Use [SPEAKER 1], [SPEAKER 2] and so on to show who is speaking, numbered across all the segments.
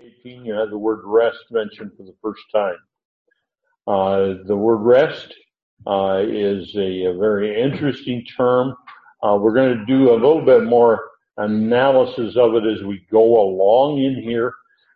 [SPEAKER 1] 18, you have the word rest mentioned for the first time. The word rest is a very interesting term. We're going to do a little bit more analysis of it as we go along in here.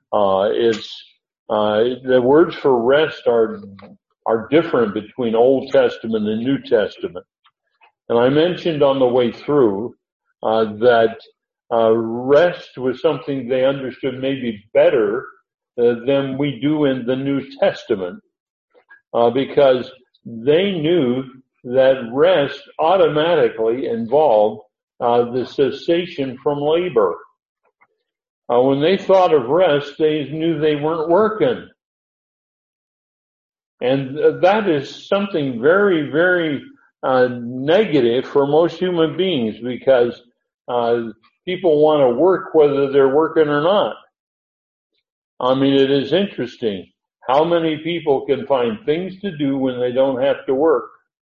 [SPEAKER 1] The words for rest are different between Old Testament and New Testament. And I mentioned on the way through that rest was something they understood maybe better than we do in the New Testament, because they knew that rest automatically involved the cessation from labor. When they thought of rest, they knew they weren't working. And that is something very, very negative for most human beings, because people want to work whether they're working or not. I mean, it is interesting how many people can find things to do when they don't have to work.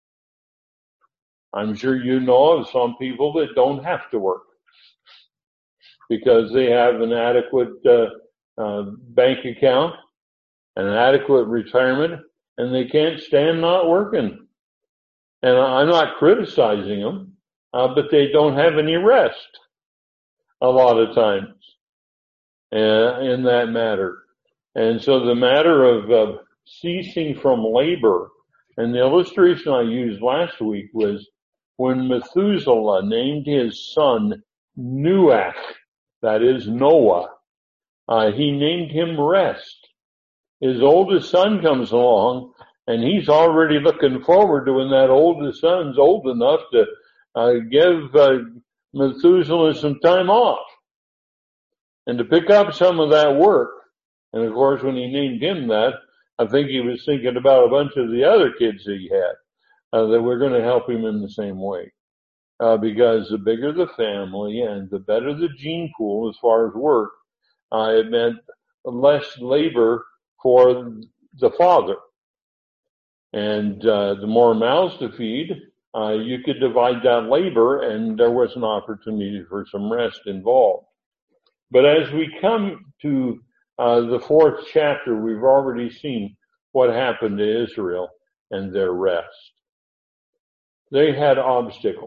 [SPEAKER 1] I'm sure you know of some people that don't have to work because they have an adequate bank account, an adequate retirement, and they can't stand not working. And I'm not criticizing them, but they don't have any rest a lot of times in that matter. And so the matter of ceasing from labor, and the illustration I used last week was when Methuselah named his son Nuach, that is Noah, he named him rest. His oldest son comes along, and he's already looking forward to when that oldest son's old enough to give Methuselah some time off and to pick up some of that work. And of course, when he named him that, I think he was thinking about a bunch of the other kids he had that were going to help him in the same way. Because the bigger the family and the better the gene pool as far as work, it meant less labor for the father. And the more mouths to feed, you could divide that labor, and there was an opportunity for some rest involved. But as we come to the fourth chapter, we've already seen what happened to Israel and their rest. They had obstacles.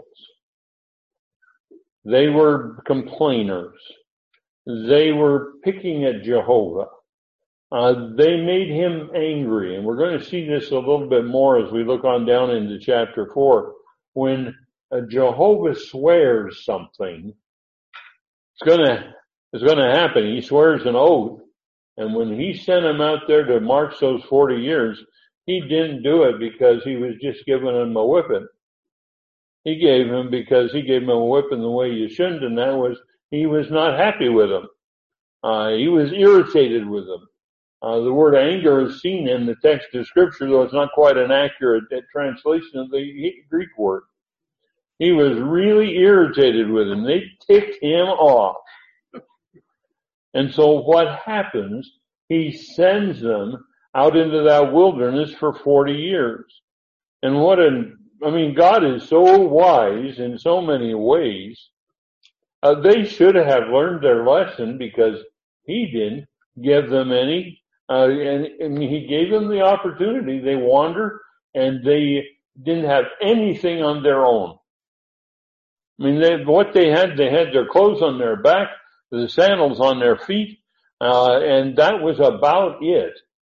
[SPEAKER 1] They were complainers. They were picking at Jehovah. They made him angry, and we're going to see this a little bit more as we look on down into chapter 4. When Jehovah swears something, it's going to happen. He swears an oath, and when he sent him out there to march those 40 years, he didn't do it because he was just giving him a whipping. He gave him because he gave him a whipping the way you shouldn't, and that was he was not happy with him. He was irritated with him. The word anger is seen in the text of Scripture, though it's not quite an accurate translation of the Greek word. He was really irritated with him. They ticked him off. And so what happens, he sends them out into that wilderness for 40 years. And God is so wise in so many ways. They should have learned their lesson because he didn't give them any. And he gave them the opportunity. They wandered and they didn't have anything on their own. I mean, they had their clothes on their back, the sandals on their feet, and that was about it.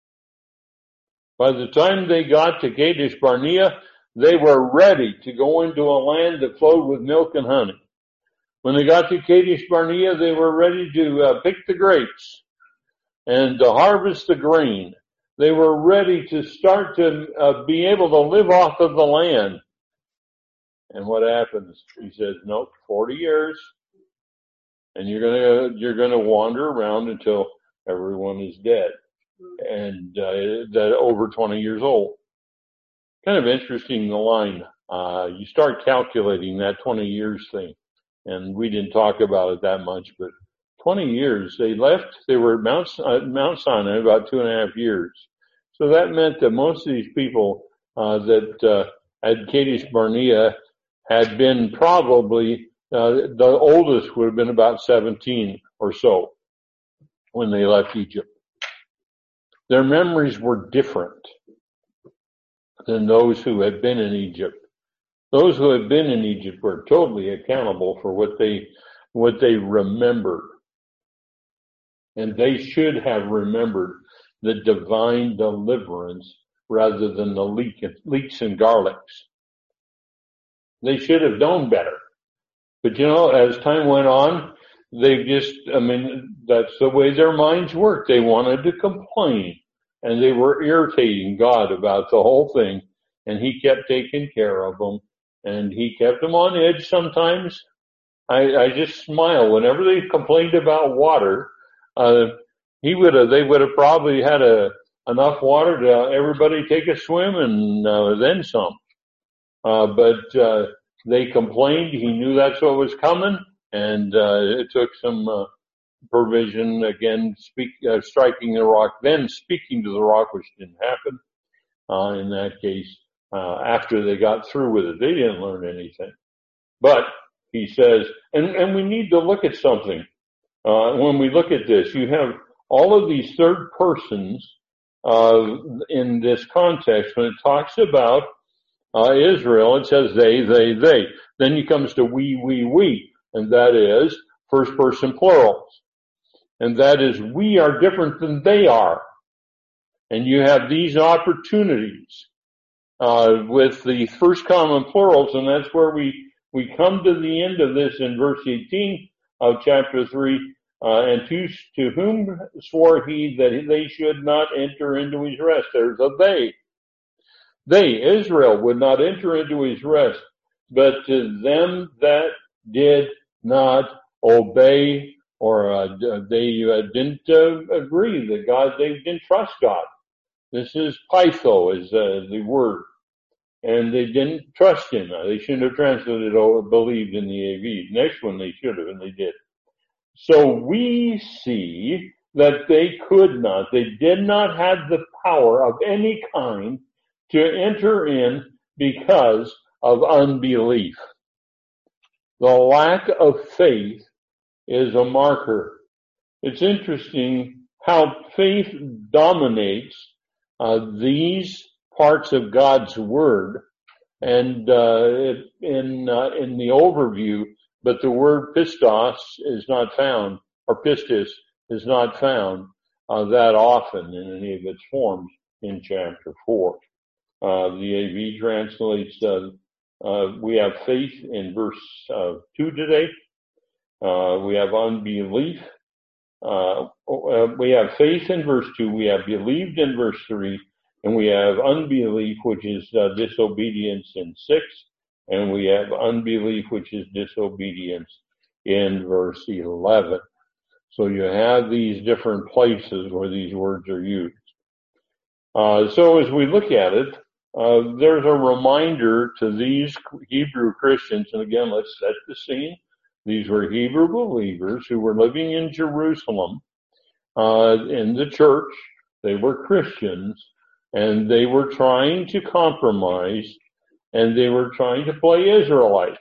[SPEAKER 1] By the time they got to Kadesh Barnea, they were ready to go into a land that flowed with milk and honey. When they got to Kadesh Barnea, they were ready to pick the grapes and to harvest the grain. They were ready to start to be able to live off of the land. And what happens? He says, nope, 40 years. And you're gonna wander around until everyone is dead and that over 20 years old. Kind of interesting, the line. You start calculating that 20 years thing, and we didn't talk about it that much, but 20 years they left. They were at Mount Sinai about 2.5 years. So that meant that most of these people that at Kadesh Barnea had been probably the oldest would have been about 17 or so. when they left Egypt. Their memories were different than those who had been in Egypt. Those who had been in Egypt were totally accountable for what they remembered. And they should have remembered the divine deliverance rather than the leeks and garlics. They should have known better. But as time went on, that's the way their minds worked. They wanted to complain, and they were irritating God about the whole thing, and He kept taking care of them, and He kept them on edge sometimes. I just smile whenever they complained about water. They would have probably had enough water to everybody take a swim and then some. But they complained. He knew that's what was coming, and it took some provision again. Striking the rock, then speaking to the rock, which didn't happen in that case. After they got through with it, they didn't learn anything. But He says, and we need to look at something. When we look at this, you have all of these third persons in this context. When it talks about Israel, it says they. Then it comes to we, and that is first person plurals. And that is, we are different than they are. And you have these opportunities with the first common plurals, and that's where we come to the end of this in verse 18 of chapter 3. And to whom swore He that they should not enter into His rest. There's a they. They, Israel, would not enter into His rest, but to them that did not obey, or they didn't agree that God, they didn't trust God. This is pytho, is the word. And they didn't trust Him. They shouldn't have translated or believed in the AV. Next one they should have, and they did. So we see that they did not have the power of any kind to enter in because of unbelief. The lack of faith is a marker. It's interesting how faith dominates these parts of God's Word, and in the overview, but the word pistos is not found, or pistis is not found that often in any of its forms in chapter 4. The AV translates, we have faith in verse 2 today. We have unbelief. We have faith in verse 2. We have believed in verse 3. And we have unbelief, which is disobedience in 6. And we have unbelief, which is disobedience in verse 11. So you have these different places where these words are used. So as we look at it, there's a reminder to these Hebrew Christians, and again, let's set the scene. These were Hebrew believers who were living in Jerusalem, in the church. They were Christians, and they were trying to compromise, and they were trying to play Israelite.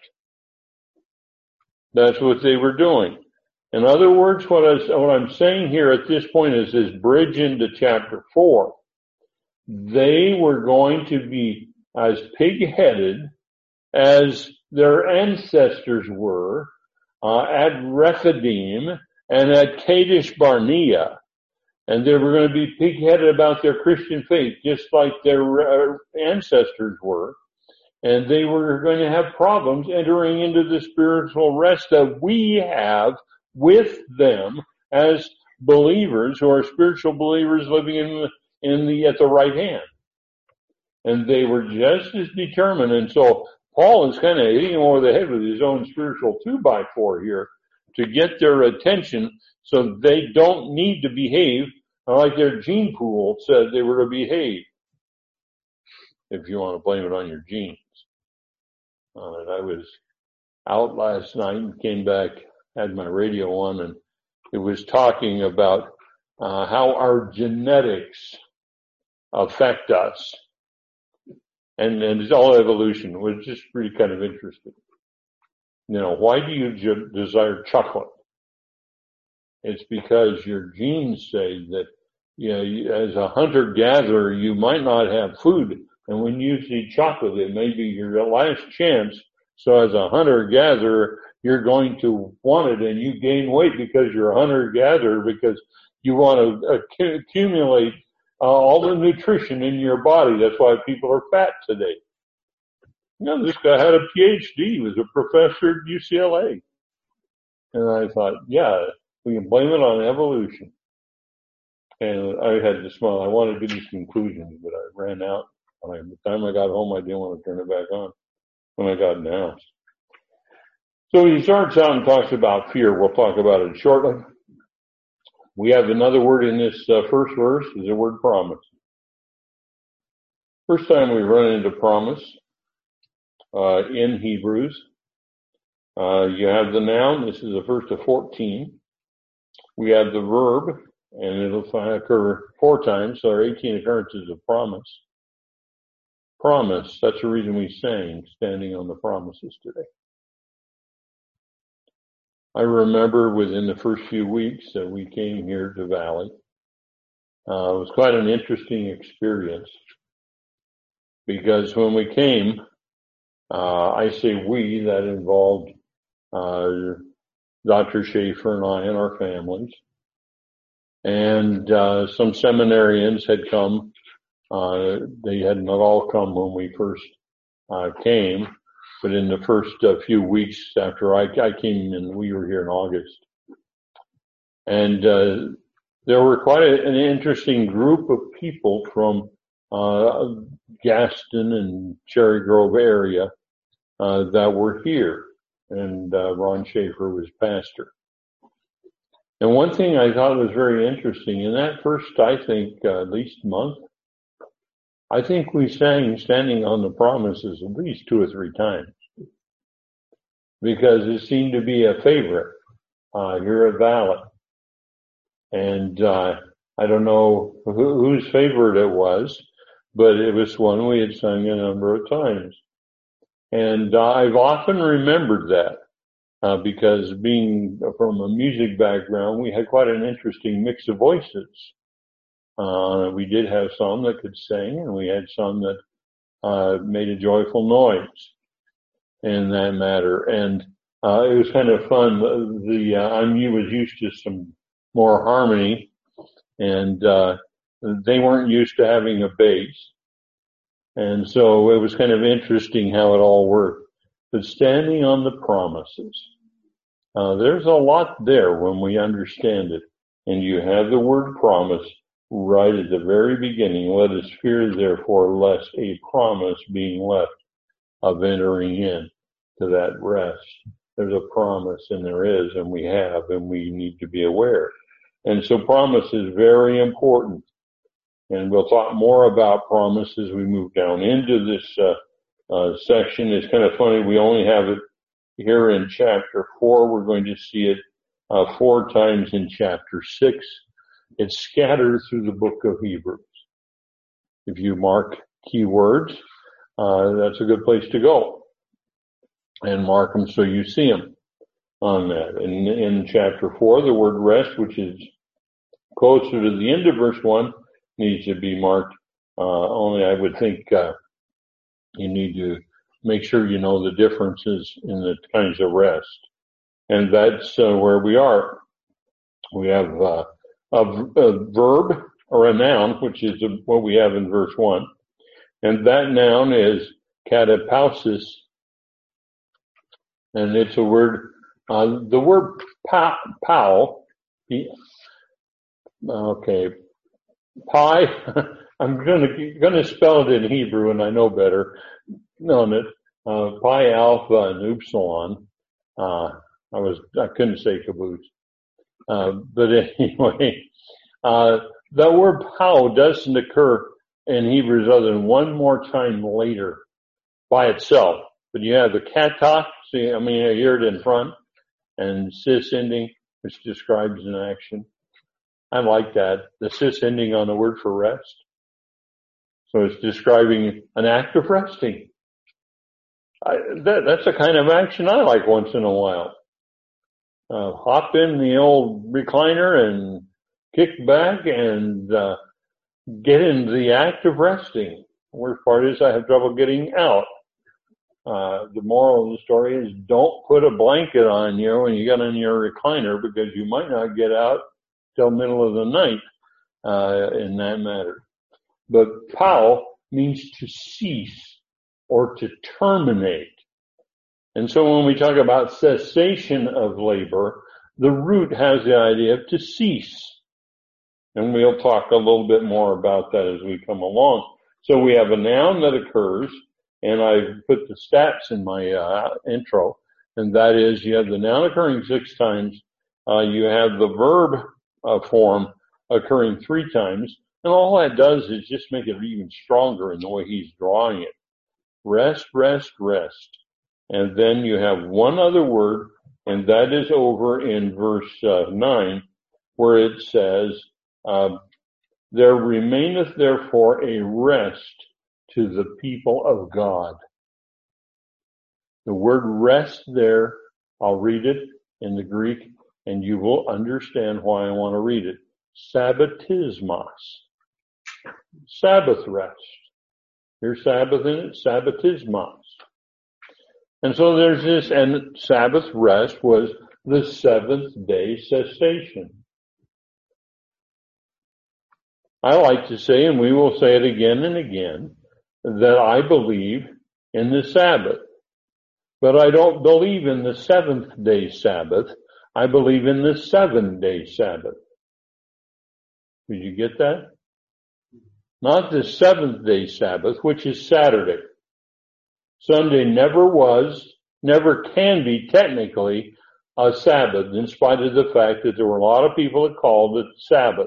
[SPEAKER 1] That's what they were doing. In other words, what I'm saying here at this point is this bridge into chapter 4. They were going to be as pig-headed as their ancestors were at Rephidim and at Kadesh Barnea. And they were going to be pig-headed about their Christian faith, just like their ancestors were. And they were going to have problems entering into the spiritual rest that we have with them as believers who are spiritual believers living at the right hand. And they were just as determined. And so Paul is kind of hitting them over the head with his own spiritual 2x4 here to get their attention so they don't need to behave like their gene pool said they were to behave. If you want to blame it on your genes. I was out last night and came back, had my radio on, and it was talking about how our genetics affect us. And it's all evolution. It was just really kind of interesting. Why do you desire chocolate? It's because your genes say that, as a hunter-gatherer, you might not have food. And when you see chocolate, it may be your last chance. So as a hunter-gatherer, you're going to want it, and you gain weight because you're a hunter-gatherer, because you want to accumulate all the nutrition in your body. That's why people are fat today. This guy had a PhD. He was a professor at UCLA. And I thought, yeah, we can blame it on evolution. And I had to smile. I wanted to give these conclusions, but I ran out. By the time I got home, I didn't want to turn it back on when I got announced. So he starts out and talks about fear. We'll talk about it shortly. We have another word in this first verse, is the word promise. First time we run into promise in Hebrews. You have the noun. This is the first of 14. We have the verb, and it'll occur 4 times, so there are 18 occurrences of promise. Promise, that's the reason we sang, standing on the promises today. I remember within the first few weeks that we came here to Valley. It was quite an interesting experience, because when we came, I say we, that involved Dr. Schaefer and I and our families. And some seminarians had come. They had not all come when we first came, but in the first few weeks after I came in, we were here in August. And there were quite an interesting group of people from Gaston and Cherry Grove area that were here. And Ron Schaefer was pastor. And one thing I thought was very interesting, in that first, I think, at least month, I think we sang Standing on the Promises at least 2 or 3 times, because it seemed to be a favorite here at Valley. And I don't know whose favorite it was, but it was one we had sung a number of times. And I've often remembered that because being from a music background, we had quite an interesting mix of voices. We did have some that could sing, and we had some that made a joyful noise in that matter. And it was kind of fun. I was used to some more harmony, and they weren't used to having a bass. And so it was kind of interesting how it all worked. But standing on the promises, there's a lot there when we understand it. And you have the word promise right at the very beginning. Let us fear, therefore, lest a promise being left of entering in to that rest. There's a promise, and there is, and we have, and we need to be aware. And so promise is very important. And we'll talk more about promise as we move down into this section. It's kind of funny. We only have it here in chapter 4. We're going to see it 4 times in chapter 6. It's scattered through the book of Hebrews. If you mark key words, that's a good place to go. And mark them so you see them on that. And in chapter 4, the word rest, which is closer to the end of verse 1, needs to be marked. Only I would think you need to make sure you know the differences in the kinds of rest. And that's where we are. We have a verb or a noun, which is what we have in verse 1. And that noun is katapausis. And it's a word, the word pau, okay, pi, I'm gonna spell it in Hebrew, and I know better. Known it, pi, alpha, and upsilon. I couldn't say caboose. But anyway, the word pau doesn't occur in Hebrews other than one more time later by itself. But you have the kata, see, you hear it in front, and cis ending, which describes an action. I like that. The cis ending on the word for rest. So it's describing an act of resting. That's a kind of action I like once in a while. hop in the old recliner and kick back and get into the act of resting. The worst part is I have trouble getting out. The moral of the story is don't put a blanket on you when you get in your recliner, because you might not get out till middle of the night in that matter. But pau means to cease or to terminate. And so when we talk about cessation of labor, the root has the idea of to cease. And we'll talk a little bit more about that as we come along. So we have a noun that occurs, and I've put the stats in my intro, and that is you have the noun occurring 6 times, you have the verb form occurring 3 times, and all that does is just make it even stronger in the way he's drawing it. Rest, rest, rest. And then you have one other word, and that is over in verse 9, where it says, there remaineth therefore a rest to the people of God. The word rest there, I'll read it in the Greek, and you will understand why I want to read it. Sabbatismos. Sabbath rest. Here's Sabbath in it, Sabbatismos. And so there's this, and Sabbath rest was the 7th day cessation. I like to say, and we will say it again and again, that I believe in the Sabbath. But I don't believe in the 7th day Sabbath. I believe in the 7-day Sabbath. Did you get that? Not the 7th day Sabbath, which is Saturday. Sunday never was, never can be technically a Sabbath, in spite of the fact that there were a lot of people that called it Sabbath.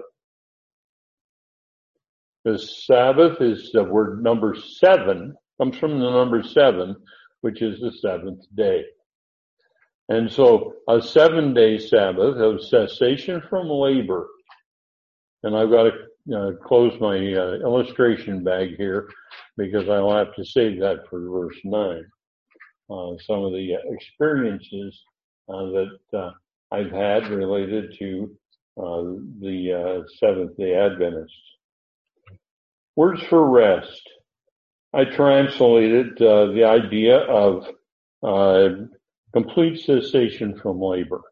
[SPEAKER 1] The Sabbath is the word number 7, comes from the number 7, which is the 7th day. And so a 7-day Sabbath of cessation from labor. And I've got to close my illustration bag here, because I'll have to save that for verse 9. Some of the experiences that I've had related to the Seventh-day Adventists. Words for rest. I translated the idea of complete cessation from labor.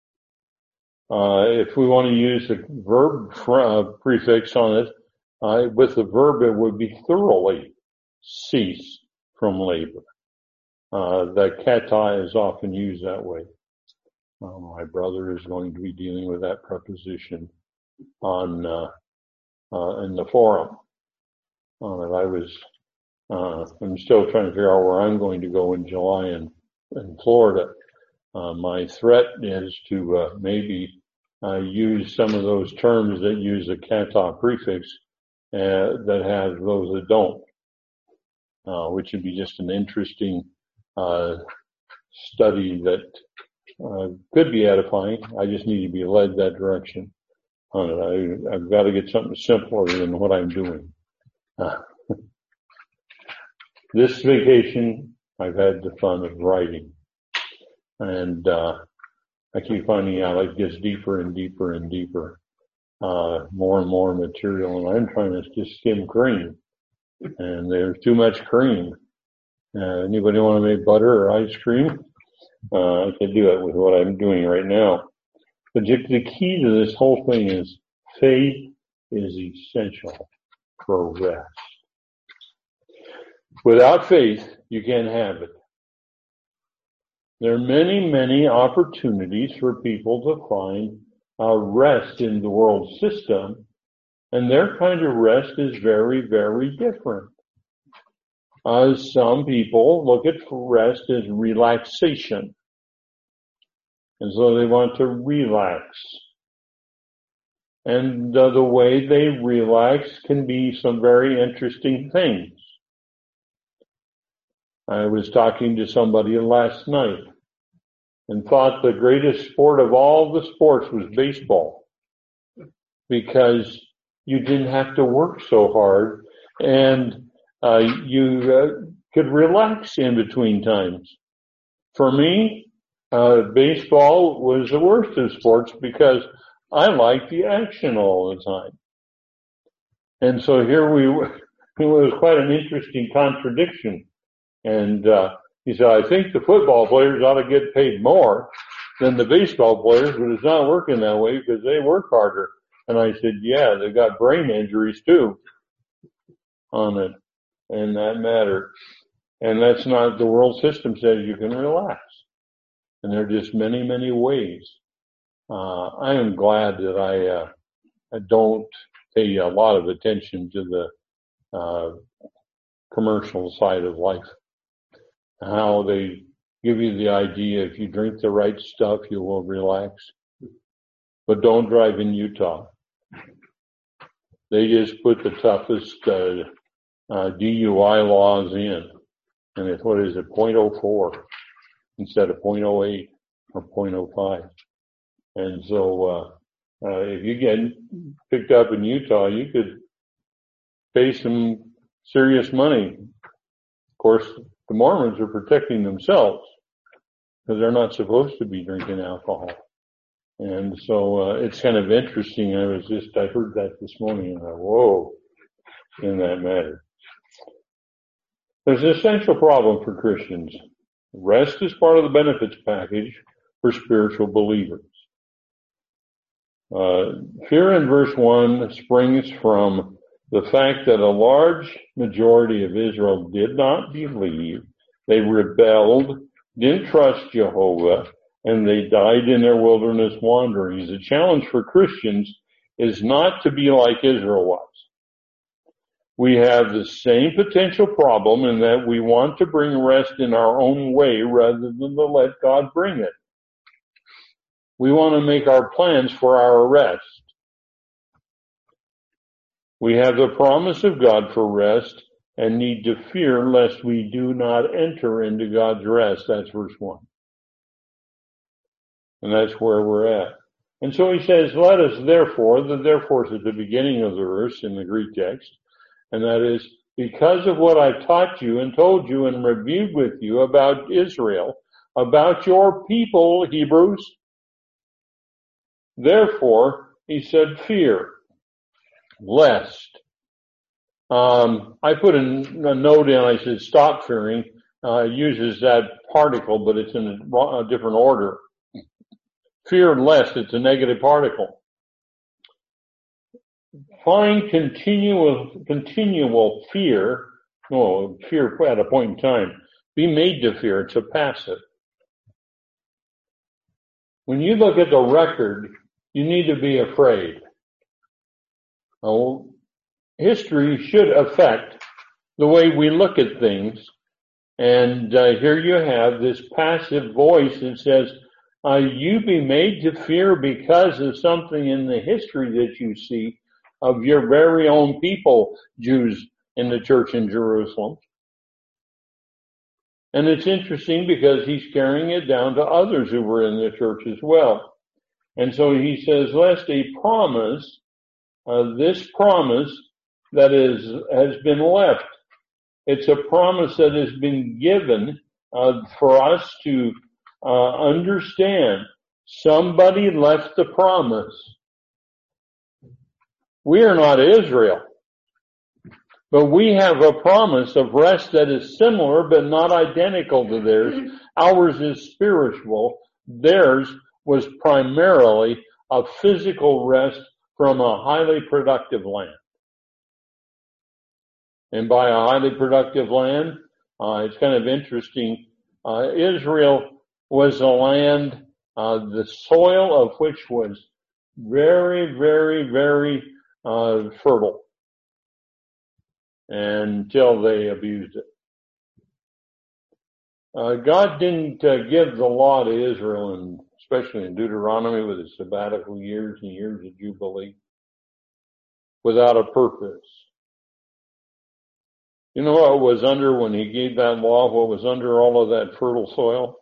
[SPEAKER 1] If we want to use the verb prefix on it, with the verb it would be thoroughly cease from labor. The kata is often used that way. My brother is going to be dealing with that preposition on in the forum. I'm still trying to figure out where I'm going to go in July in Florida. My threat is to maybe use some of those terms that use a kata prefix that have those that don't, which would be just an interesting study that could be edifying. I just need to be led that direction on it. I've got to get something simpler than what I'm doing. This vacation, I've had the fun of writing, and I keep finding out it gets deeper and deeper and deeper, more and more material, and I'm trying to just skim cream, and there's too much cream. Anybody want to make butter or ice cream? I can do it with what I'm doing right now. But the key to this whole thing is faith is essential for rest. Without faith, you can't have it. There are many, many opportunities for people to find rest in the world system, and their kind of rest is very, very different. Some people look at rest as relaxation, and so they want to relax. And the way they relax can be some very interesting things. I was talking to somebody last night and thought the greatest sport of all the sports was baseball, because you didn't have to work so hard, and you could relax in between times. For me, Baseball was the worst of sports because I liked the action all the time. And so here we were, it was quite an interesting contradiction. And he said, I think the football players ought to get paid more than the baseball players, but it's not working that way because they work harder. And I said, yeah, they got brain injuries too on it in that matter. And that's not, the world system says you can relax. And there are just many, many ways. I am glad that I don't pay a lot of attention to the commercial side of life. How they give you the idea if you drink the right stuff, you will relax. But don't drive in Utah. They just put the toughest DUI laws in. And it's, what is it, 0.04 instead of 0.08 or 0.05. And so if you get picked up in Utah, you could pay some serious money. Of course, the Mormons are protecting themselves because they're not supposed to be drinking alcohol. And so it's kind of interesting. I heard that this morning and I thought, whoa, in that matter. There's an essential problem for Christians. Rest is part of the benefits package for spiritual believers. Fear in verse 1 springs from the fact that a large majority of Israel did not believe, they rebelled, didn't trust Jehovah, and they died in their wilderness wanderings. The challenge for Christians is not to be like Israel was. We have the same potential problem in that we want to bring rest in our own way rather than to let God bring it. We want to make our plans for our rest. We have the promise of God for rest and need to fear lest we do not enter into God's rest. That's verse 1. And that's where we're at. And so he says, let us therefore, the therefore is at the beginning of the verse in the Greek text, and that is, because of what I've taught you and told you and reviewed with you about Israel, about your people, Hebrews, therefore, he said, fear, lest. I put a note in, I said, stop fearing, uses that particle, but it's in a different order. Fear lest, it's a negative particle. Find continual fear, fear at a point in time. Be made to fear, it's a passive. When you look at the record, you need to be afraid. History should affect the way we look at things. And here you have this passive voice that says, you be made to fear because of something in the history that you see of your very own people, Jews in the church in Jerusalem. And it's interesting because he's carrying it down to others who were in the church as well. And so he says, lest a promise, this promise that has been left. It's a promise that has been given for us to understand. Somebody left the promise. We are not Israel, but we have a promise of rest that is similar but not identical to theirs. Ours is spiritual. Theirs was primarily a physical rest from a highly productive land. And by a highly productive land, it's kind of interesting. Israel was a land, the soil of which was very, very, very fertile until they abused it. God didn't give the law to Israel, and especially in Deuteronomy with its sabbatical years and years of Jubilee, without a purpose. You know what was under when he gave that law? What was under all of that fertile soil?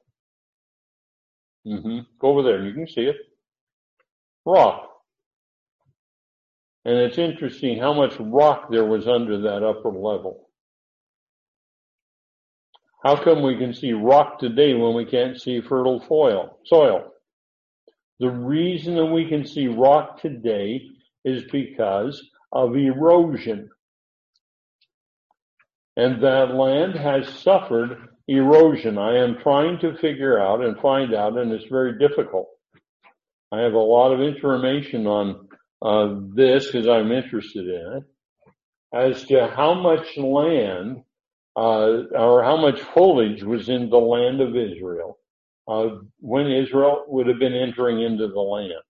[SPEAKER 1] Go over there and you can see it. Rock. And it's interesting how much rock there was under that upper level. How come we can see rock today when we can't see fertile soil? The reason that we can see rock today is because of erosion. And that land has suffered erosion. I am trying to figure out and find out, and it's very difficult. I have a lot of information on this because I'm interested in it, as to how much land or how much foliage was in the land of Israel when Israel would have been entering into the land.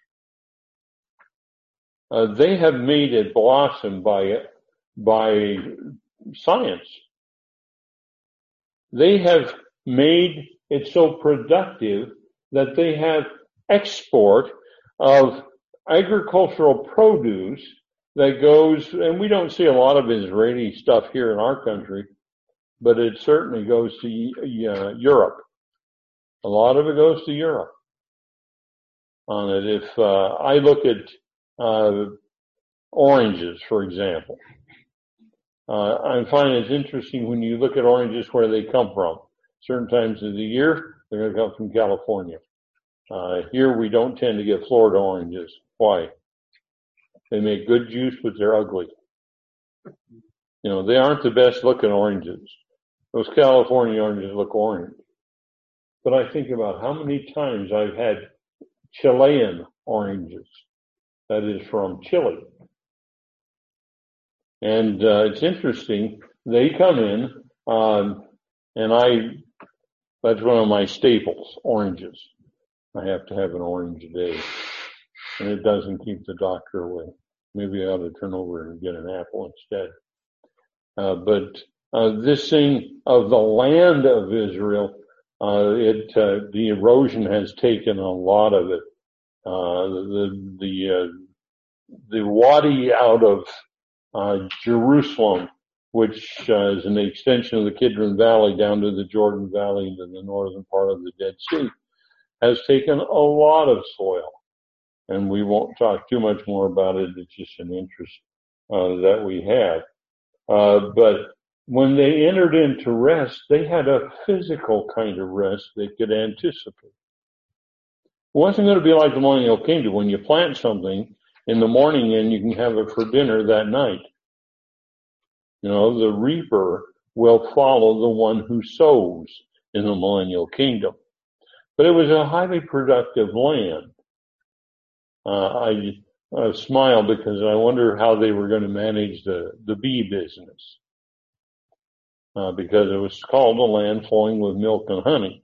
[SPEAKER 1] They have made it blossom by science. They have made it so productive that they have export of agricultural produce that goes, and we don't see a lot of Israeli stuff here in our country, but it certainly goes to Europe. A lot of it goes to Europe on it. If I look at oranges, for example, I find it's interesting when you look at oranges where they come from. Certain times of the year, they're going to come from California. Here we don't tend to get Florida oranges. Why? They make good juice, but they're ugly. You know, they aren't the best looking oranges. Those California oranges look orange. But I think about how many times I've had Chilean oranges. That is from Chile. And it's interesting. They come in, and that's one of my staples, oranges. I have to have an orange a day. And it doesn't keep the doctor away. Maybe I ought to turn over and get an apple instead. But this thing of the land of Israel, the erosion has taken a lot of it. The wadi out of Jerusalem, which is an extension of the Kidron Valley down to the Jordan Valley into the northern part of the Dead Sea, has taken a lot of soil. And we won't talk too much more about it. It's just an interest that we have. But when they entered into rest, they had a physical kind of rest they could anticipate. It wasn't going to be like the Millennial Kingdom when you plant something in the morning and you can have it for dinner that night. You know, the reaper will follow the one who sows in the Millennial Kingdom. But it was a highly productive land. I smile because I wonder how they were going to manage the bee business. Because it was called a land flowing with milk and honey.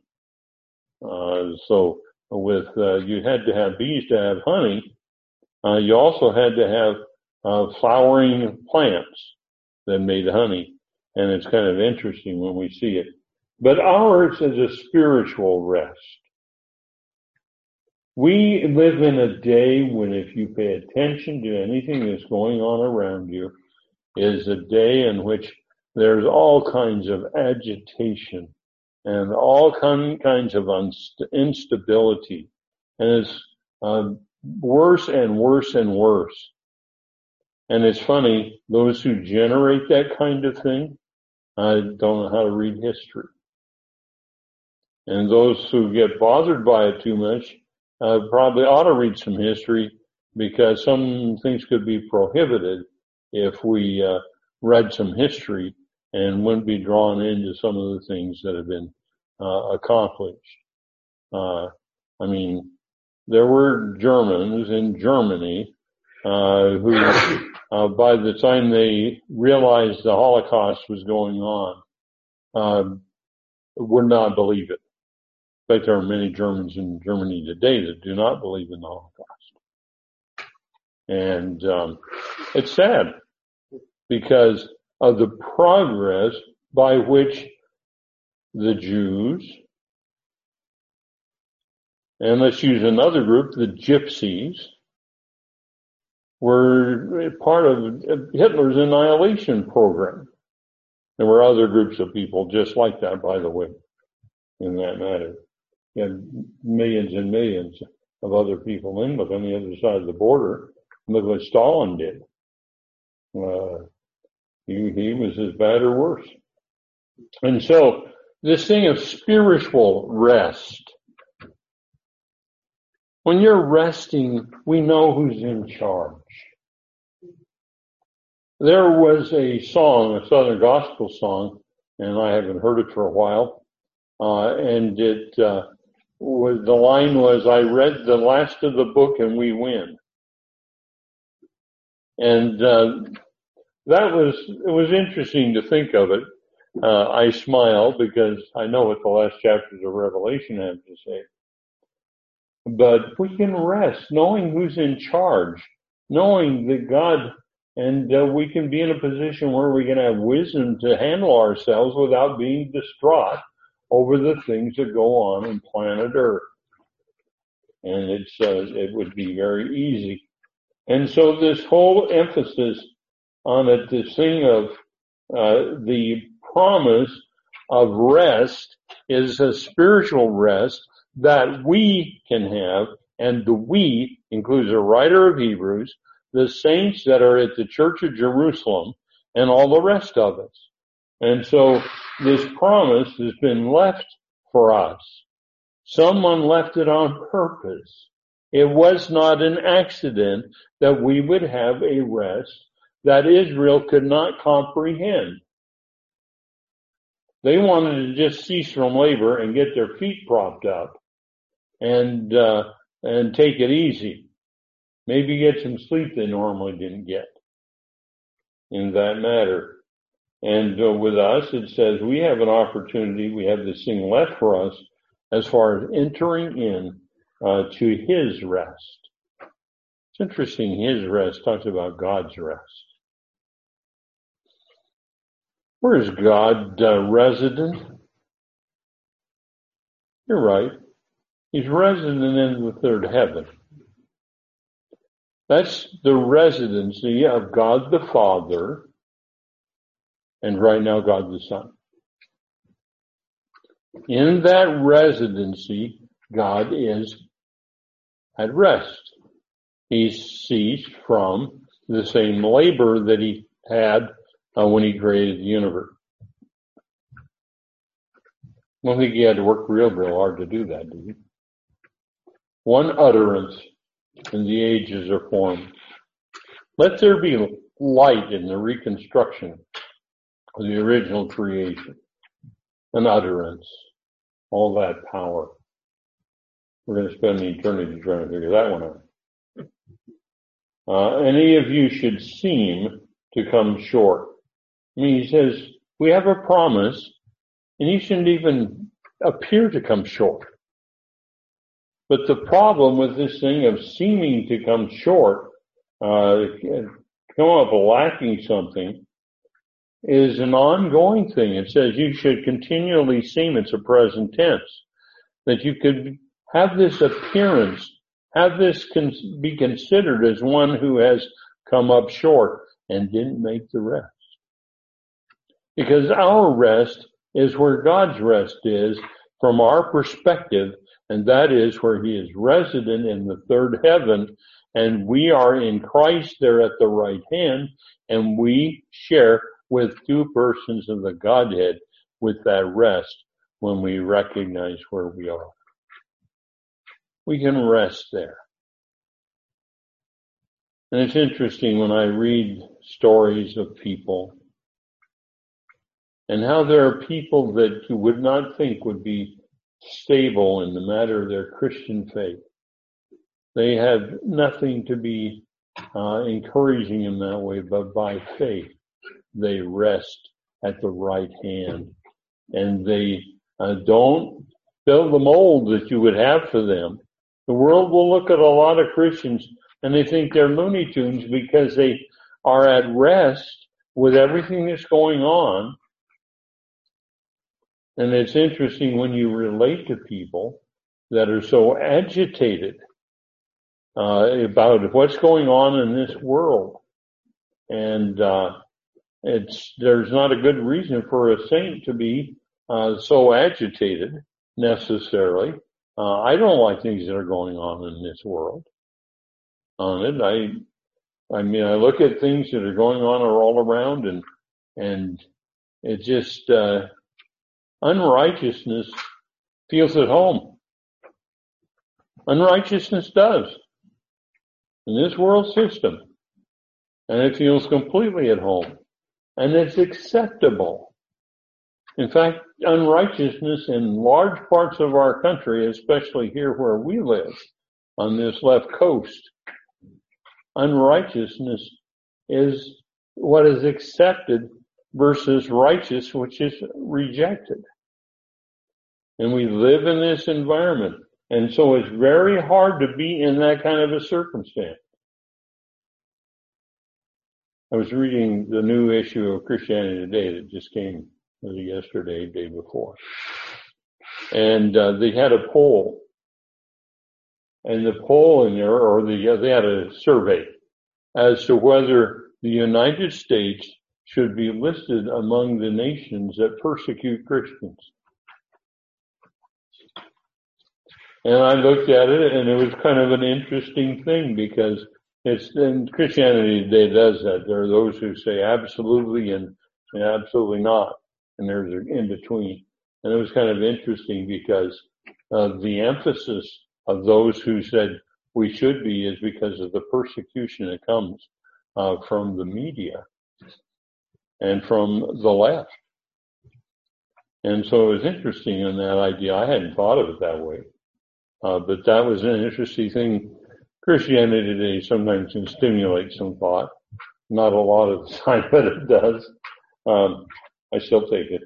[SPEAKER 1] So you had to have bees to have honey. You also had to have flowering plants that made honey. And it's kind of interesting when we see it. But ours is a spiritual rest. We live in a day when, if you pay attention to anything that's going on around you, is a day in which there's all kinds of agitation and all kinds of instability. And it's worse and worse and worse. And it's funny, those who generate that kind of thing don't know how to read history. And those who get bothered by it too much probably ought to read some history, because some things could be prohibited if we read some history and wouldn't be drawn into some of the things that have been accomplished. I mean, there were Germans in Germany who, by the time they realized the Holocaust was going on, would not believe it. In fact, there are many Germans in Germany today that do not believe in the Holocaust. And it's sad because of the progress by which the Jews, and let's use another group, the Gypsies, were part of Hitler's annihilation program. There were other groups of people just like that, by the way, in that matter. You had millions and millions of other people in, but on the other side of the border, look what Stalin did. He was as bad or worse. And so This thing of spiritual rest. When you're resting, we know who's in charge. There was a song, a Southern gospel song, and I haven't heard it for a while, and it was, the line was, "I read the last of the book and we win." And it was interesting to think of it. I smile because I know what the last chapters of Revelation have to say. But we can rest knowing who's in charge, knowing that God, and we can be in a position where we can have wisdom to handle ourselves without being distraught over the things that go on in planet Earth. And it would be very easy. And so this whole emphasis on it, this thing of the promise of rest is a spiritual rest that we can have, and the we includes the writer of Hebrews, the saints that are at the Church of Jerusalem, and all the rest of us. And so this promise has been left for us. Someone left it on purpose. It was not an accident that we would have a rest that Israel could not comprehend. They wanted to just cease from labor and get their feet propped up and take it easy. Maybe get some sleep they normally didn't get in that matter. And with us, it says we have an opportunity, we have this thing left for us as far as entering in to His rest. It's interesting, His rest talks about God's rest. Where is God resident? You're right. He's resident in the third heaven. That's the residency of God the Father, and right now God the Son. In that residency, God is at rest. He's ceased from the same labor that He had when He created the universe. I don't think He had to work real hard to do that, did He? One utterance and the ages are formed. Let there be light in the reconstruction of the original creation. An utterance. All that power. We're going to spend an eternity trying to figure that one out. Any of you should seem to come short. I mean, He says, we have a promise, and you shouldn't even appear to come short. But the problem with this thing of seeming to come short, come up lacking something, is an ongoing thing. It says you should continually seem, it's a present tense, that you could have this appearance, have this be considered as one who has come up short and didn't make the rest. Because our rest is where God's rest is from our perspective, and that is where He is resident in the third heaven, and we are in Christ there at the right hand, and we share with two persons of the Godhead with that rest when we recognize where we are. We can rest there. And it's interesting when I read stories of people and how there are people that you would not think would be stable in the matter of their Christian faith. They have nothing to be encouraging in that way, but by faith they rest at the right hand, and they don't fill the mold that you would have for them. The world will look at a lot of Christians and they think they're Looney Tunes because they are at rest with everything that's going on. And it's interesting when you relate to people that are so agitated about what's going on in this world. And there's not a good reason for a saint to be so agitated necessarily. I don't like things that are going on in this world. On it, I mean, I look at things that are going on all around, and it just unrighteousness feels at home. Unrighteousness does in this world system. And it feels completely at home. And it's acceptable. In fact, unrighteousness in large parts of our country, especially here where we live, on this left coast, unrighteousness is what is accepted versus righteous, which is rejected. And we live in this environment. And so it's very hard to be in that kind of a circumstance. I was reading the new issue of Christianity Today that just came yesterday, day before. And they had a poll. And the poll in there, or they had a survey as to whether the United States should be listed among the nations that persecute Christians. And I looked at it, and it was kind of an interesting thing because and Christianity Today does that. There are those who say absolutely and absolutely not, and there's an in between. And it was kind of interesting because the emphasis of those who said we should be is because of the persecution that comes from the media and from the left. And so it was interesting in that idea. I hadn't thought of it that way. But that was an interesting thing. Christianity Today sometimes can stimulate some thought. Not a lot of the time, but it does. I still take it.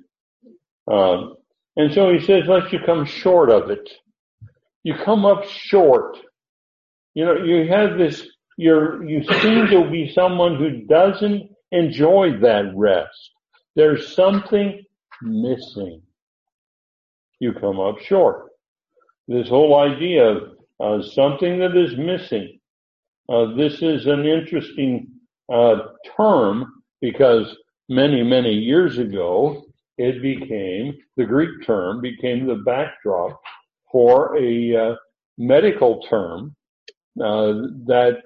[SPEAKER 1] And so he says, lest you come short of it. You come up short. You know, you have this, you seem to be someone who doesn't enjoy that rest. There's something missing. You come up short. This whole idea of something that is missing. This is an interesting term because many, many years ago, the Greek term became the backdrop for a medical term that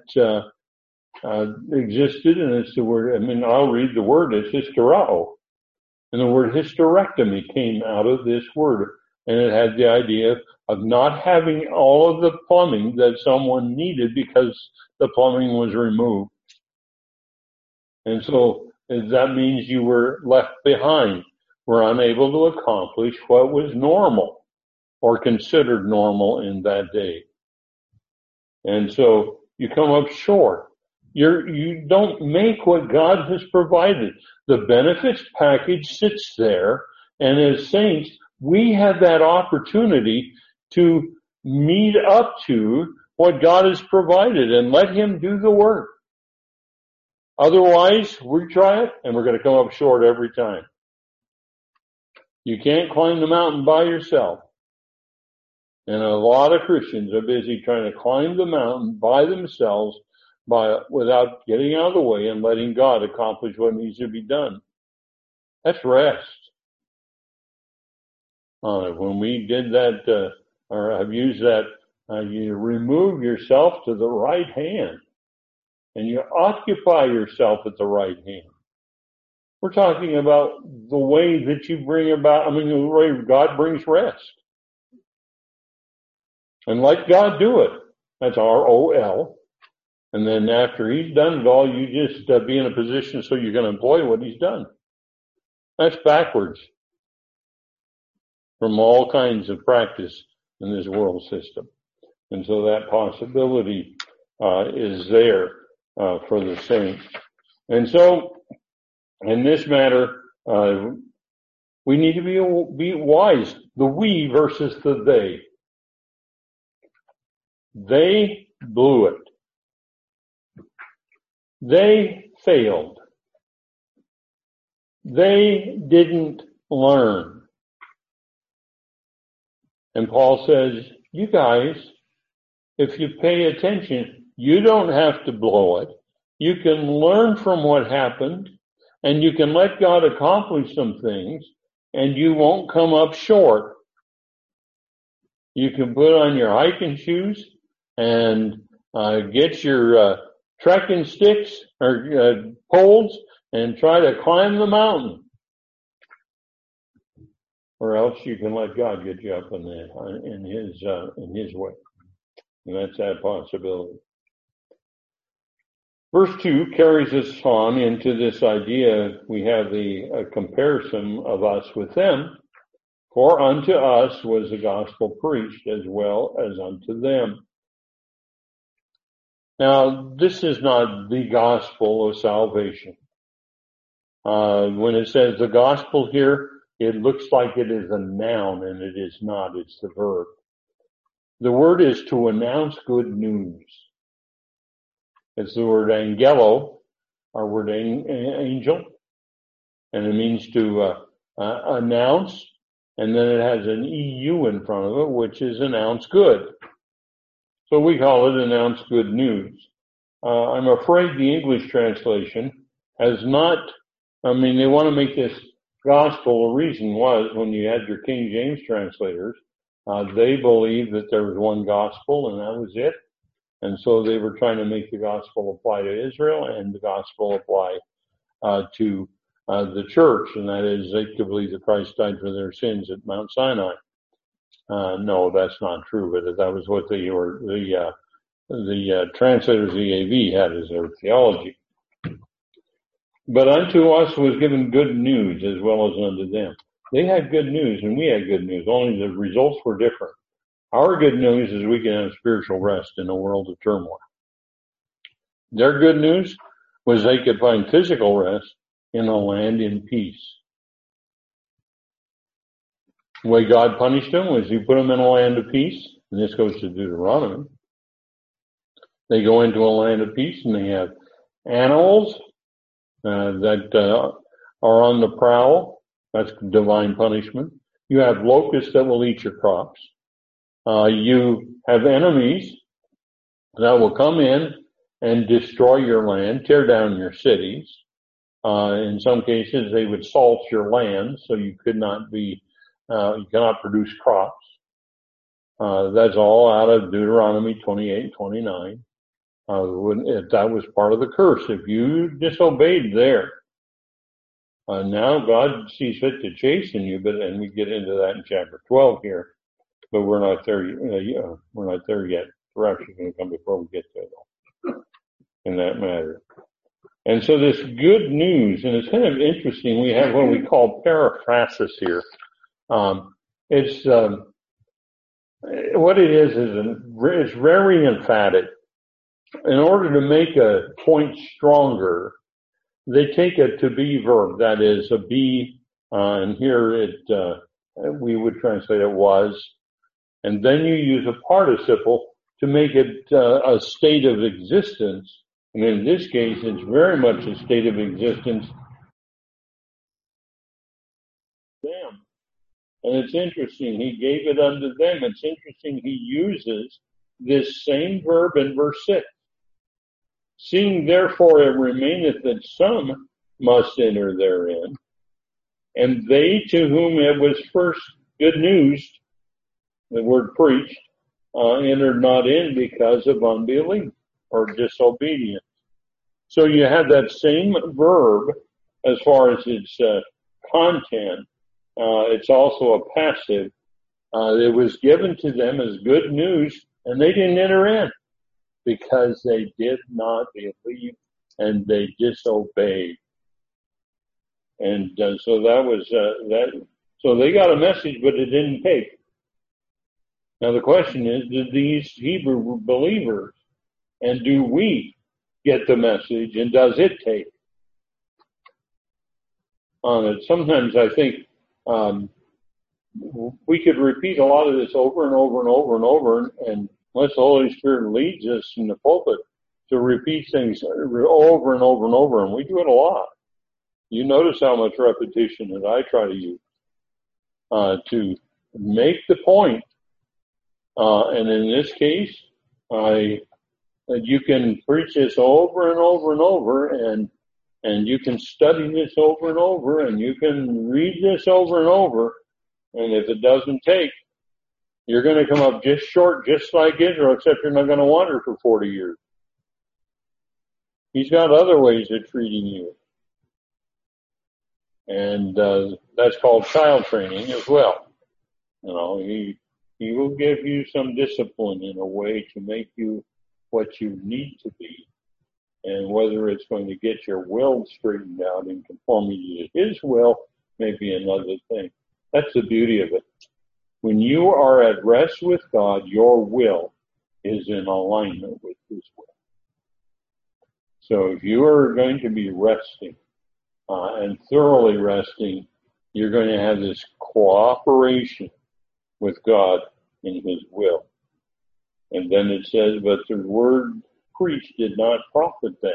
[SPEAKER 1] existed, and it's the word, I'll read the word, it's hysterao. And the word hysterectomy came out of this word, and it had the idea of not having all of the plumbing that someone needed because the plumbing was removed. And so that means you were left behind, were unable to accomplish what was normal or considered normal in that day. And so you come up short. You don't make what God has provided. The benefits package sits there, and as saints, we have that opportunity to meet up to what God has provided and let Him do the work. Otherwise, we try it and we're going to come up short every time. You can't climb the mountain by yourself. And a lot of Christians are busy trying to climb the mountain by themselves without getting out of the way and letting God accomplish what needs to be done. That's rest. When we did that, or I've used that, you remove yourself to the right hand and you occupy yourself at the right hand. We're talking about the way that you bring about, the way God brings rest. And let God do it. That's R-O-L. And then after He's done it all, you just be in a position so you can employ what He's done. That's backwards from all kinds of practice in this world system. And so that possibility is there for the saints. And so in this matter, we need to be wise. The we versus the they. They blew it. They failed. They didn't learn. And Paul says, you guys, if you pay attention, you don't have to blow it. You can learn from what happened, and you can let God accomplish some things, and you won't come up short. You can put on your hiking shoes and get your trekking sticks or poles and try to climb the mountain. or else you can let God get you up in His way, and that's that possibility. Verse 2 carries us on into this idea. We have a comparison of us with them. For unto us was the gospel preached as well as unto them. Now, this is not the gospel of salvation. When it says the gospel here, it looks like it is a noun, and it is not. It's the verb. The word is to announce good news. It's the word angelo, our word angel, and it means to announce, and then it has an EU in front of it, which is announce good. So we call it announce good news. I'm afraid the English translation has not, they want to make this gospel. The reason was when you had your King James translators, they believed that there was one gospel and that was it. And so they were trying to make the gospel apply to Israel and the gospel apply to the church, and that is they could believe that Christ died for their sins at Mount Sinai. No, that's not true, but that was what the translators of the AV had as their theology. But unto us was given good news as well as unto them. They had good news and we had good news, only the results were different. Our good news is we can have spiritual rest in a world of turmoil. Their good news was they could find physical rest in a land in peace. The way God punished them was He put them in a land of peace, and this goes to Deuteronomy. They go into a land of peace, and they have animals that are on the prowl. That's divine punishment. You have locusts that will eat your crops. You have enemies that will come in and destroy your land, tear down your cities. In some cases, they would salt your land, so you cannot produce crops. That's all out of Deuteronomy 28:29. That was part of the curse. If you disobeyed there, now God sees fit to chasten you, and we get into that in chapter 12 here. But we're not there. We're not there yet. The rapture's going to come before we get there, though, in that matter. And so this good news, and it's kind of interesting. We have what we call periphrasis here. It's what it is it's very emphatic. In order to make a point stronger, they take a to be verb, that is a be, and here we would translate it was. And then you use a participle to make it a state of existence. And in this case, it's very much a state of existence. Them. And it's interesting. He gave it unto them. It's interesting. He uses this same verb in verse 6. Seeing therefore it remaineth that some must enter therein, and they to whom it was first good news, the word preached, entered not in because of unbelief or disobedience. So you have that same verb as far as its content. It's also a passive. It was given to them as good news, and they didn't enter in because they did not believe and they disobeyed. And so that was that. So they got a message, but it didn't take. Now the question is, did these Hebrew believers, and do we get the message, and does it take? Sometimes I think we could repeat a lot of this over and over and over and over, and unless the Holy Spirit leads us in the pulpit to repeat things over and over and over, and we do it a lot. You notice how much repetition that I try to use to make the point. And in this case, you can preach this over and over and over, and you can study this over and over, and you can read this over and over, and if it doesn't take, you're going to come up just short, just like Israel, except you're not going to wander for 40 years. He's got other ways of treating you. And That's called child training as well. You know, he will give you some discipline in a way to make you what you need to be. And whether it's going to get your will straightened out in conformity to his will may be another thing. That's the beauty of it. When you are at rest with God, your will is in alignment with his will. So if you are going to be resting and thoroughly resting, you're going to have this cooperation with God in his will. And then it says, but the word preached did not profit them.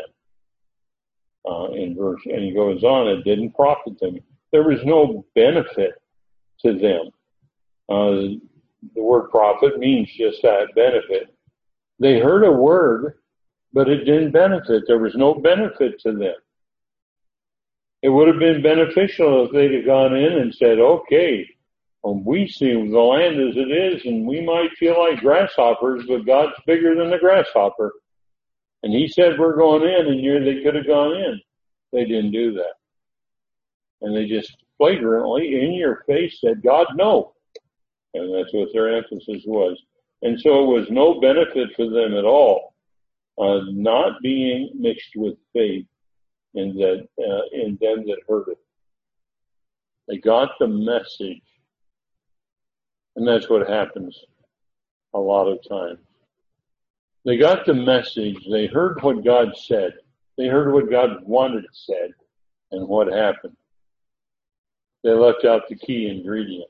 [SPEAKER 1] In verse, and he goes on, it didn't profit them. There was no benefit to them. The word profit means just that, benefit. They heard a word, but it didn't benefit. There was no benefit to them. It would have been beneficial if they'd have gone in and said, okay, we see the land as it is, and we might feel like grasshoppers, but God's bigger than the grasshopper. And he said, we're going in, and they could have gone in. They didn't do that. And they just flagrantly, in your face, said, God, no. And that's what their emphasis was. And so it was no benefit for them at all, not being mixed with faith in them that heard it. They got the message. And that's what happens a lot of times. They got the message. They heard what God said. They heard what God wanted said. And what happened? They left out the key ingredient.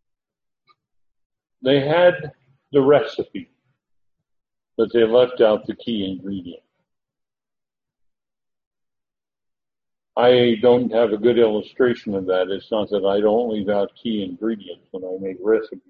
[SPEAKER 1] They had the recipe, but they left out the key ingredient. I don't have a good illustration of that. It's not that I don't leave out key ingredients when I make recipes.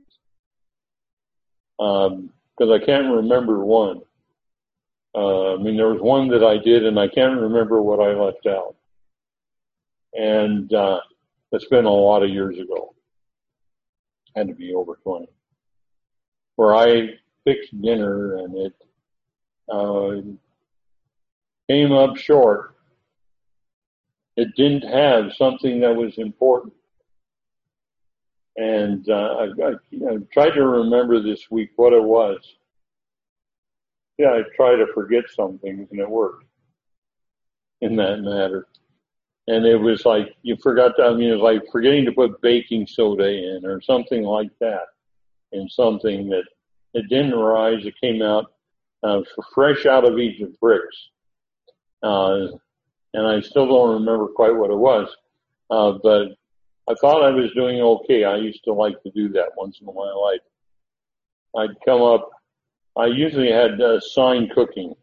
[SPEAKER 1] Because I can't remember one. There was one that I did, and I can't remember what I left out. And that's been a lot of years ago. Had to be over 20. Where I fixed dinner, and it came up short. It didn't have something that was important. And I tried to remember this week what it was. Yeah, I try to forget some things, and it worked in that matter. And it was like you forgot to, it was like forgetting to put baking soda in or something like that, in something that it didn't rise. It came out fresh out of Egypt bricks. And I still don't remember quite what it was. But I thought I was doing okay. I used to like to do that once in my life. I'd come up, I usually had sign cooking.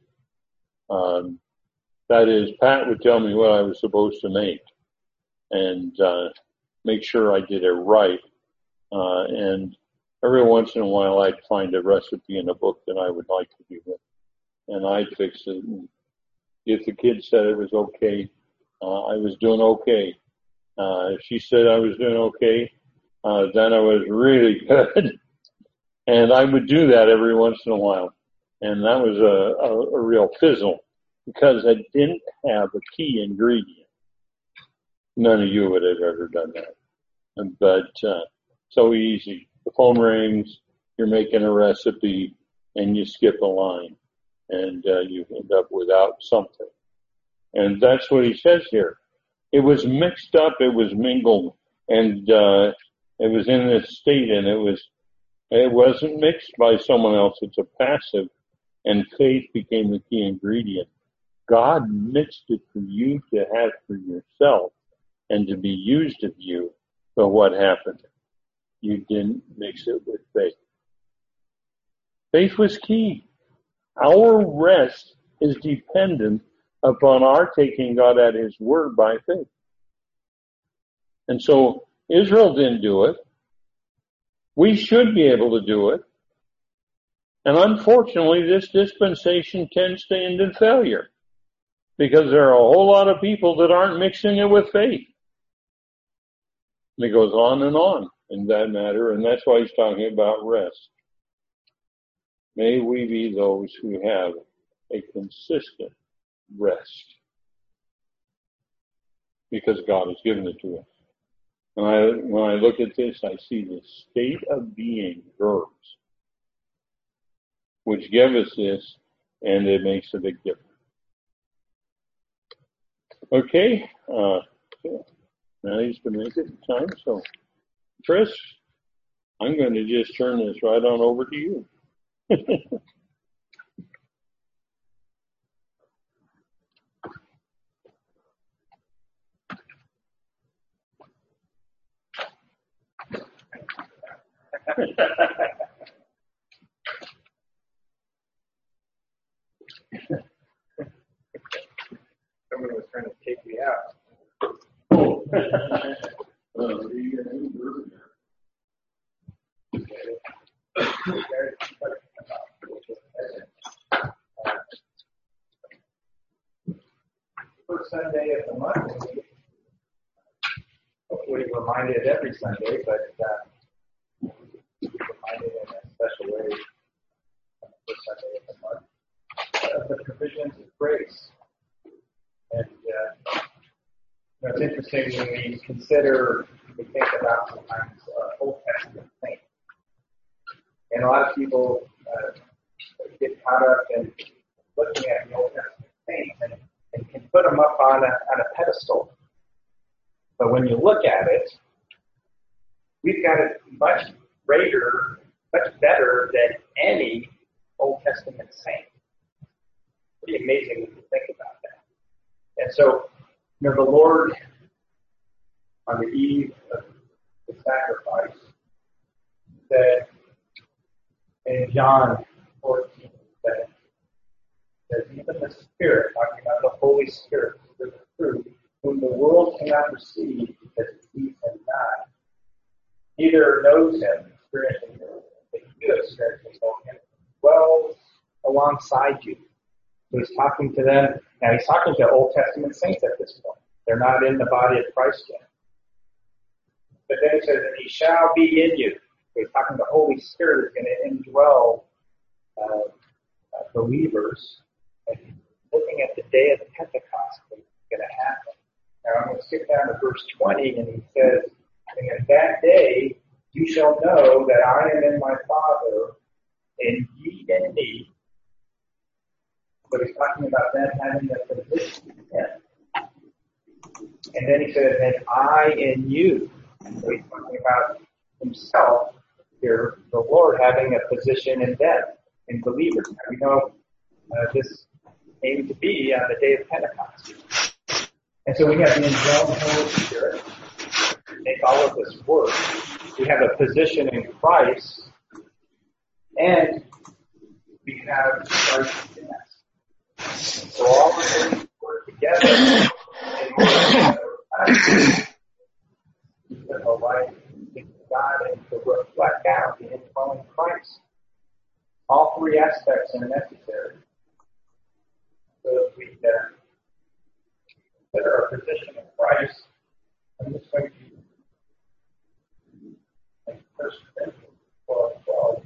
[SPEAKER 1] That is, Pat would tell me what I was supposed to make and make sure I did it right. And every once in a while I'd find a recipe in a book that I would like to do it. And I'd fix it. And if the kids said it was okay, I was doing okay. If she said I was doing okay, then I was really good. And I would do that every once in a while. And that was a real fizzle because I didn't have a key ingredient. None of you would have ever done that. But so easy. The phone rings, you're making a recipe, and you skip a line. And you end up without something. And that's what he says here. It was mixed up, it was mingled, and it was in this state, and it wasn't mixed by someone else. It's a passive, and faith became the key ingredient. God mixed it for you to have for yourself and to be used of you. But what happened? You didn't mix it with faith. Faith was key. Our rest is dependent upon our taking God at his word by faith. And so Israel didn't do it. We should be able to do it. And unfortunately, this dispensation tends to end in failure because there are a whole lot of people that aren't mixing it with faith. And it goes on in that matter, and that's why he's talking about rest. May we be those who have a consistent rest because God has given it to us. When I look at this, I see the state of being verbs, which give us this, and it makes a big difference. Okay, now he's to make it time. So, Chris, I'm going to just turn this right on over to you.
[SPEAKER 2] Someone was trying to take me out. First Sunday of the month, hopefully reminded every Sunday, but reminded in a special way on the first Sunday of the month of the provisions of grace. And it's interesting when we think about sometimes Old Testament saints. And a lot of people get caught up in looking at the Old Testament saints and can put them up on a pedestal. But when you look at it, we've got it much greater, much better than any Old Testament saint. Pretty amazing when you think about that. And so, the Lord, on the eve of the sacrifice, said in John 14, that even the Spirit, talking about the Holy Spirit, the truth, whom the world cannot receive because it sees him not, neither knows him, experiencing him, but you experience him, dwells alongside you. So he's talking to them. Now he's talking to Old Testament saints at this point. They're not in the body of Christ yet. But then he says, and he shall be in you. So he's talking the Holy Spirit is going to indwell believers. And looking at the day of the Pentecost, what's going to happen. Now I'm going to skip down to verse 20, and he says, and in that day you shall know that I am in my Father, and ye in me. So he's talking about them having a position in him. And then he says, and I in you. So he's talking about himself here, the Lord having a position in them, in believers. Now we know this came to be on the day of Pentecost. And so we have the indwelling Holy Spirit to make all of this work. We have a position in Christ, and we have Christ in us. So all of things work together in a life in God and to reflect out the indwelling Christ. All three aspects are necessary. So if we consider our position in Christ, I'm just going to make 1 Corinthians 12:12.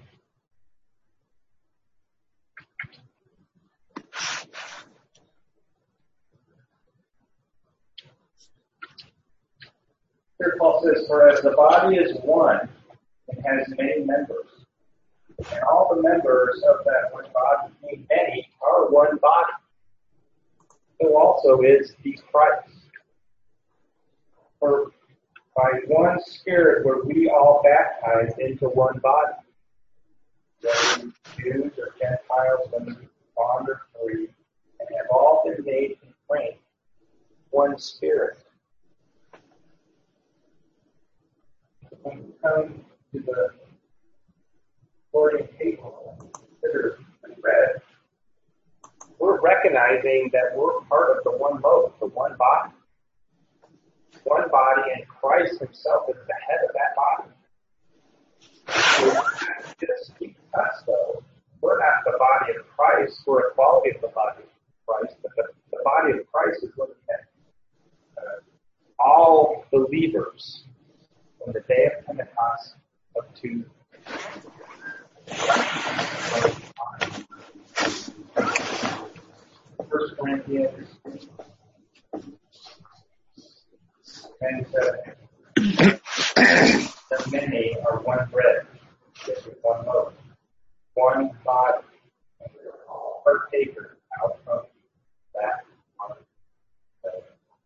[SPEAKER 2] Here Paul says, for as the body is one and has many members, and all the members of that one body, being many, are one body, so also is the Christ. For by one Spirit were we all baptized into one body, whether Jews or Gentiles, whether bond or free, and have all been made in one Spirit. When we come to the Lord's table and consider the bread, we're recognizing that we're part of the one loaf, the one body. One body, and Christ himself is the head of that body. We're not just us, though. We're not the body of Christ. We're a quality of the body of Christ. But the body of Christ is looking at all believers from the day of Pentecost up to 1 Corinthians 10:7. The many are one bread, with one loaf, one body, and we are all partakers out of that one bread.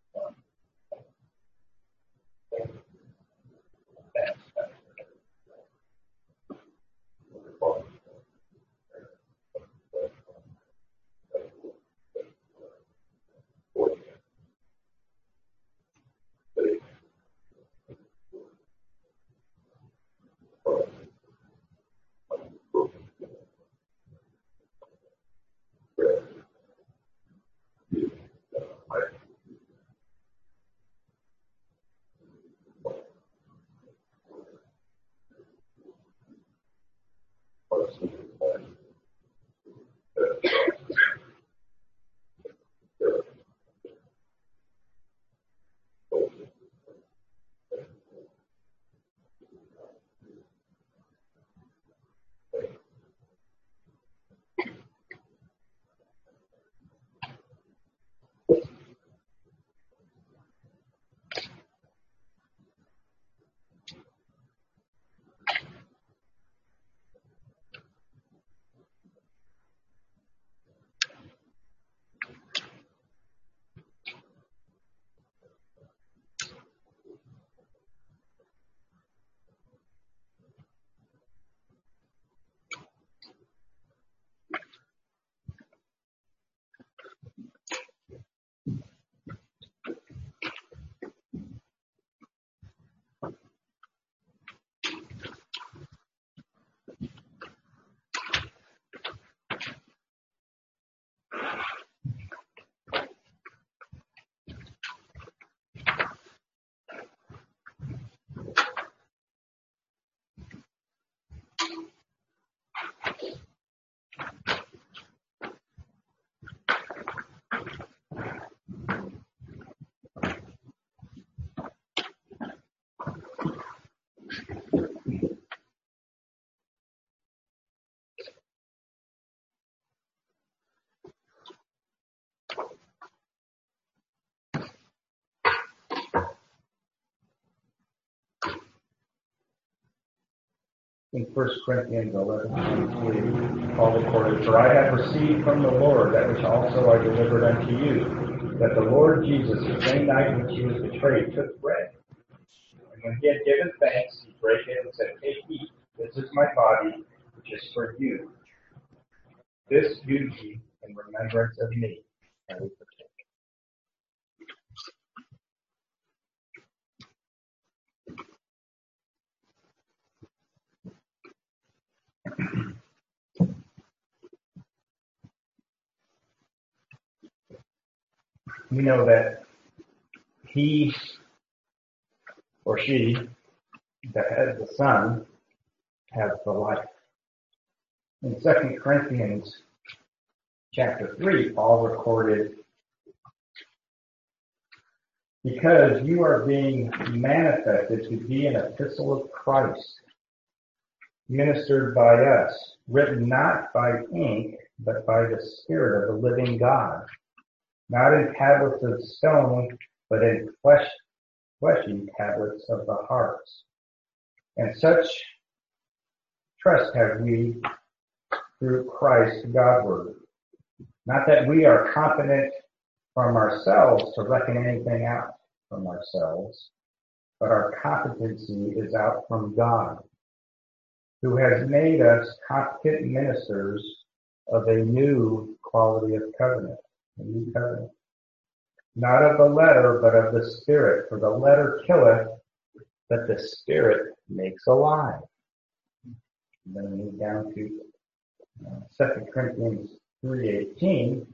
[SPEAKER 2] In 1 Corinthians 11:23, Paul recorded, "For I have received from the Lord that which also I delivered unto you, that the Lord Jesus, the same night in which he was betrayed, took bread. And when he had given thanks, he brake it and said, Take, eat, this is my body, which is for you. This do ye in remembrance of me." And we partake. We know that he or she that has the Son has the life. In 2 Corinthians chapter 3, Paul recorded, "Because you are being manifested to be an epistle of Christ, ministered by us, written not by ink, but by the Spirit of the living God, not in tablets of stone, but in fleshy tablets of the hearts. And such trust have we through Christ Godward. Not that we are confident from ourselves to reckon anything out from ourselves, but our competency is out from God, who has made us competent ministers of a new quality of covenant, a new covenant. Not of the letter, but of the Spirit. For the letter killeth, but the Spirit makes alive." And then we move down to 2 Corinthians 3:18.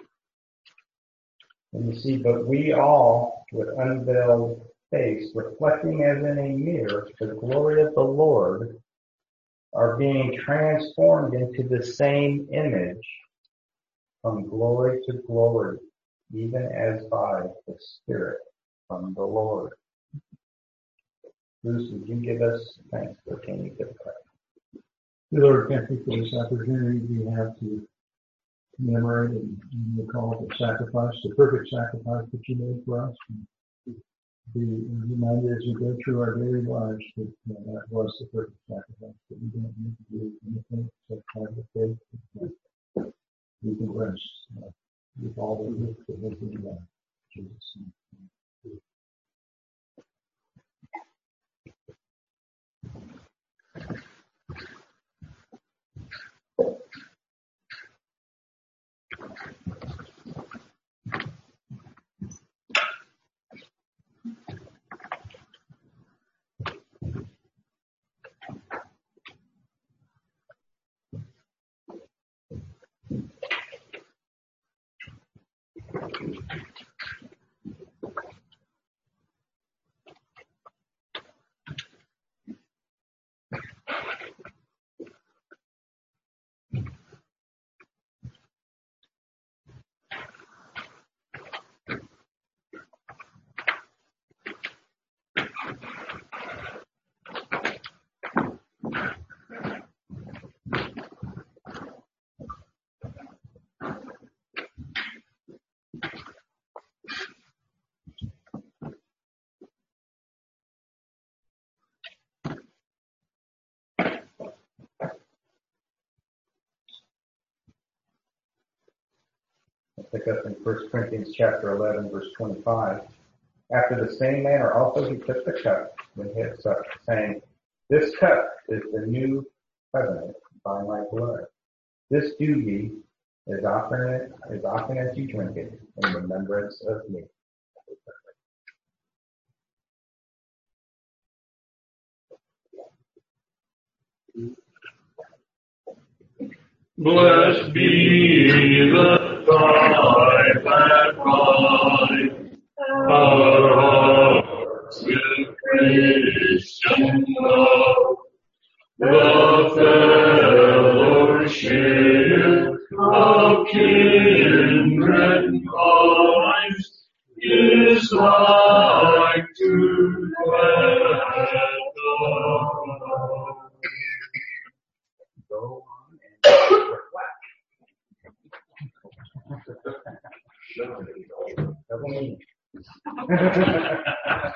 [SPEAKER 2] And you see, "But we all, with unveiled face, reflecting as in a mirror the glory of the Lord, are being transformed into the same image from glory to glory, even as by the Spirit from the Lord." Bruce, would you give us thanks for King of Christ?
[SPEAKER 3] Lord, thank you for this opportunity we have to commemorate and recall the sacrifice, the perfect sacrifice that you made for us. And be reminded as we go through our daily lives that that was the perfect sacrifice, that we don't need to do anything except have the faith that we can rest with all the work that has been done. Jesus' name.
[SPEAKER 2] Pick up in 1 Corinthians chapter 11, verse 25. After the same manner also he took the cup when he had supped, saying, "This cup is the new covenant by my blood. This do ye as often as you drink it in remembrance of me."
[SPEAKER 1] Blessed be the God that binds our hearts with Christian love, the fellowship of kindred minds is like to that love.
[SPEAKER 2] Go on and reflect. Double meaning.